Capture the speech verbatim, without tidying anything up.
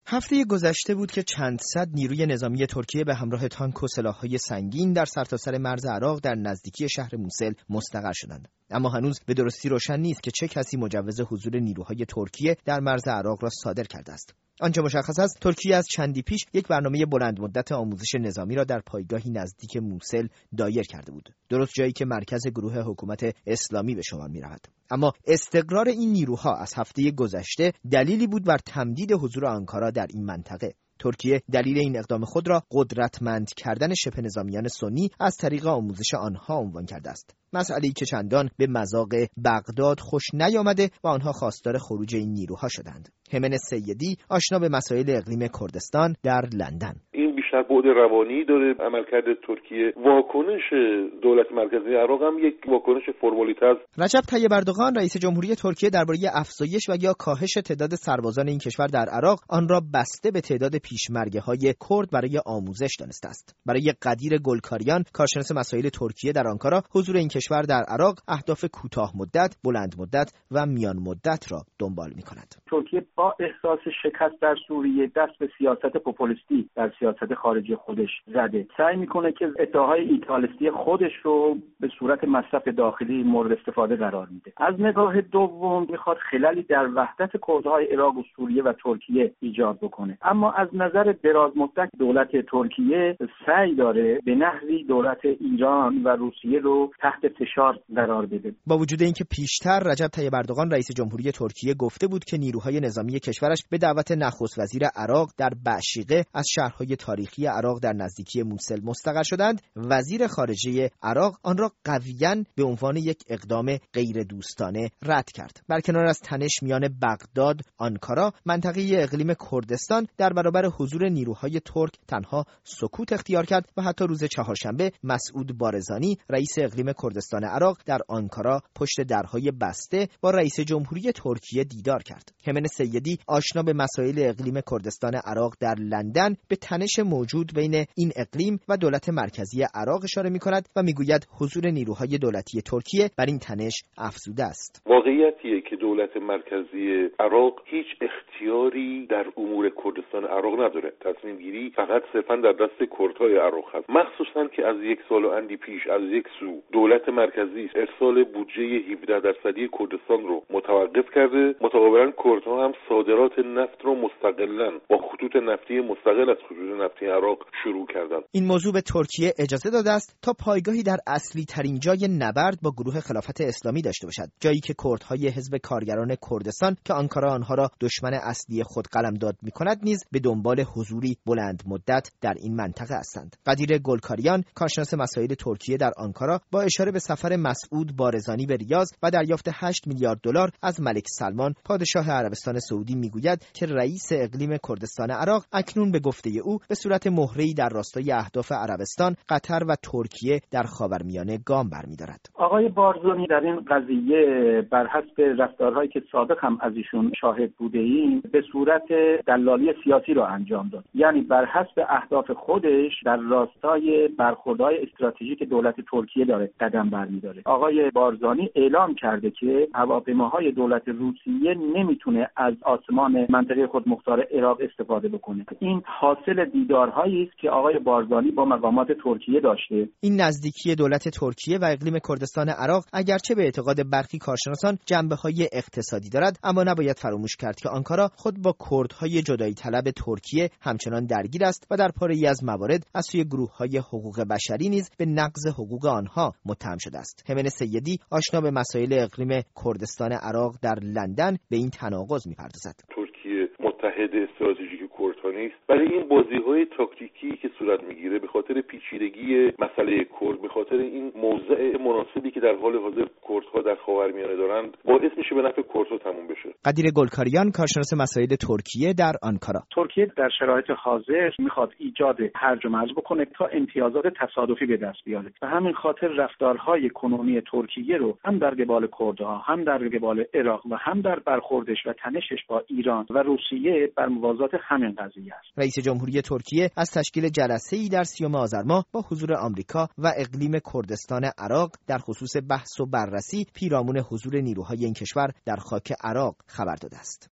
هفته گذشته بود که چند صد نیروی نظامی ترکیه به همراه تانک و سلاح‌های سنگین در سرتاسر مرز عراق در نزدیکی شهر موسل مستقر شدند. اما هنوز به درستی روشن نیست که چه کسی مجوز حضور نیروهای ترکیه در مرز عراق را صادر کرده است. آنچه مشخص است، ترکیه از چندی پیش یک برنامه بلند مدت آموزش نظامی را در پایگاهی نزدیک موسل دایر کرده بود، درست جایی که مرکز گروه حکومت اسلامی به شمار می‌رود. اما استقرار این نیروها از هفته گذشته دلیلی بود بر تمدید حضور آنکارا در این منطقه. ترکیه دلیل این اقدام خود را قدرتمند کردن شبه نظامیان سنی از طریق آموزش آنها عنوان کرده است. مسئله‌ای که چندان به مذاق بغداد خوش نیامده و آنها خواستار خروج این نیروها شدند. همنس سیدی، آشنا به مسائل اقلیم کردستان در لندن: این بیشتر بعد روانی داره. عملکرد ترکیه، واکنش دولت مرکزی عراق هم یک واکنش فرمالیته است. رجب طیب اردوغان، رئیس جمهوری ترکیه، درباره افزایش و یا کاهش تعداد سربازان این کشور در عراق آن را بسته به تعداد پیشمرگه‌های کرد برای آموزش دانسته است. برای قدیر گلکاریان، کارشناس مسائل ترکیه در آنکارا، حضور این کشور در عراق اهداف کوتاه مدت، بلند مدت و میان مدت را دنبال می‌کند. ترکیه با احساس شکست در سوریه دست به سیاست پوپولیستی در سیاست خارجی خودش زده. سعی میکنه که ادعاهای ایتالیستی خودش رو به صورت مصرف داخلی مورد استفاده قرار میده. از نگاه دوم میخواد خللی در وحدت کردهای عراق و سوریه و ترکیه ایجاد بکنه. اما از نظر دراز مدت دولت ترکیه سعی داره به نحوی دولت ایران و روسیه رو تحت فشار قرار بده. با وجود اینکه پیشتر رجب طیب اردوغان رئیس جمهوری ترکیه گفته بود که نیروهای نظامی کشورش به دعوت نخست وزیر عراق در بعشیقه از شهرهای تاریخی عراق در نزدیکی موسل مستقر شدند، وزیر خارجه عراق آن را قویاً به عنوان یک اقدام غیر دوستانه رد کرد. برکنار از تنش میان بغداد، آنکارا، منطقه اقلیم کردستان در برابر حضور نیروهای ترک تنها سکوت اختیار کرد و حتی روز چهارشنبه مسعود بارزانی، رئیس اقلیم کردستان عراق، در آنکارا پشت درهای بسته با رئیس جمهوری ترکیه دیدار کرد. همنس سیدی، آشنا به مسائل اقلیم کردستان عراق در لندن، به تنش موجود بین این اقلیم و دولت مرکزی عراق اشاره می‌کند و می‌گوید حضور نیروهای دولتی ترکیه بر این تنش افزوده است. واقعیتیه که دولت مرکزی عراق هیچ اختیاری در امور کردستان عراق نداره. تصمیم گیری فقط صرفاً در دست کردهای عراق هست. مخصوصاً که از یک سال و اندی پیش از یک سو دولت مرکزی ارسال بودجه هفده درصدی کردستان رو متوقف کرده، متقابلاً کردها هم صادرات نفت رو مستقلاً با خطوط نفتی مستقل از خطوط نفتی عراق شروع کردند. این موضوع به ترکیه اجازه داده است تا پایگاهی در اصلی ترین جای نبرد با گروه خلافت اسلامی داشته باشد، جایی که کردهای حزب کارگران کردستان که آنکارا آنها را دشمن اصلی خود قلمداد می‌کند نیز به دنبال حضوری بلند مدت در این منطقه هستند. قدیر گلکاریان، کارشناس مسائل ترکیه در آنکارا، با اشاره به سفر مسعود بارزانی به ریاض و دریافت هشت میلیارد دلار از ملک سلمان، پادشاه عربستان سعودی، میگوید که رئیس اقلیم کردستان عراق اکنون به گفته او به صورت مهره‌ای در راستای اهداف عربستان، قطر و ترکیه در خاورمیانه گام برمی‌دارد. آقای بارزانی در این قضیه بر حسب رفتارهایی که سابق هم از ایشون شاهد بوده‌ایم به صورت دلالی سیاسی را انجام داد. یعنی بر حسب اهداف خودش در راستای برخوردهای استراتژیک دولت ترکیه داره قدم برمی‌داره. آقای بارزانی اعلام کرده که هواپیماهای دولت روسیه نمیتونه از آسمان منطقه خودمختار عراق استفاده بکنه. این حاصل دیدارهایی است که آقای بارزانی با مقامات ترکیه داشته. این نزدیکی دولت ترکیه و اقلیم کردستان عراق اگرچه به اعتقاد برخی کارشناسان جنبه‌های اقتصادی دارد، اما نباید فراموش کرد که آنکارا خود با کردهای جدایی طلب ترکیه همچنان درگیر است و در پاره‌ای از موارد از سوی گروه‌های حقوق بشری نیز به نقض حقوق آنها متهم شده است. همنس سیدی، آشنا به مسائل اقلیم کردستان عراق در لندن، به این تناقض می‌پردازد. ترکیه متحد استراتژیک کردها نیست، ولی این بازی‌های تاکتیکی که صورت می‌گیره به خاطر پیچیدگی مسئله کرد، به خاطر این موضع مناسبی که در حال حاضر کردها در خاورمیانه دارند، باعث میشه به نفع کردها تموم بشه. قدیر گلکاریان، کارشناس مسائل ترکیه در آنکارا: ترکیه در شرایط حاضر میخواد ایجاد هرج و مرج بکنه تا امتیازات تصادفی به دست بیاره و همین خاطر رفتارهای کنونی ترکیه رو هم در قبال کردها، هم در قبال عراق و هم در برخوردش و تنشش با ایران و روسیه بر موازات همین قضیه است. رئیس جمهوری ترکیه از تشکیل جلسه‌ای در سیوم آذر ماه با حضور آمریکا و اقلیم کردستان عراق در خصوص بحث و بررسی پیرامون حضور نیروهای این کشور در خاک عراق خبر داده است.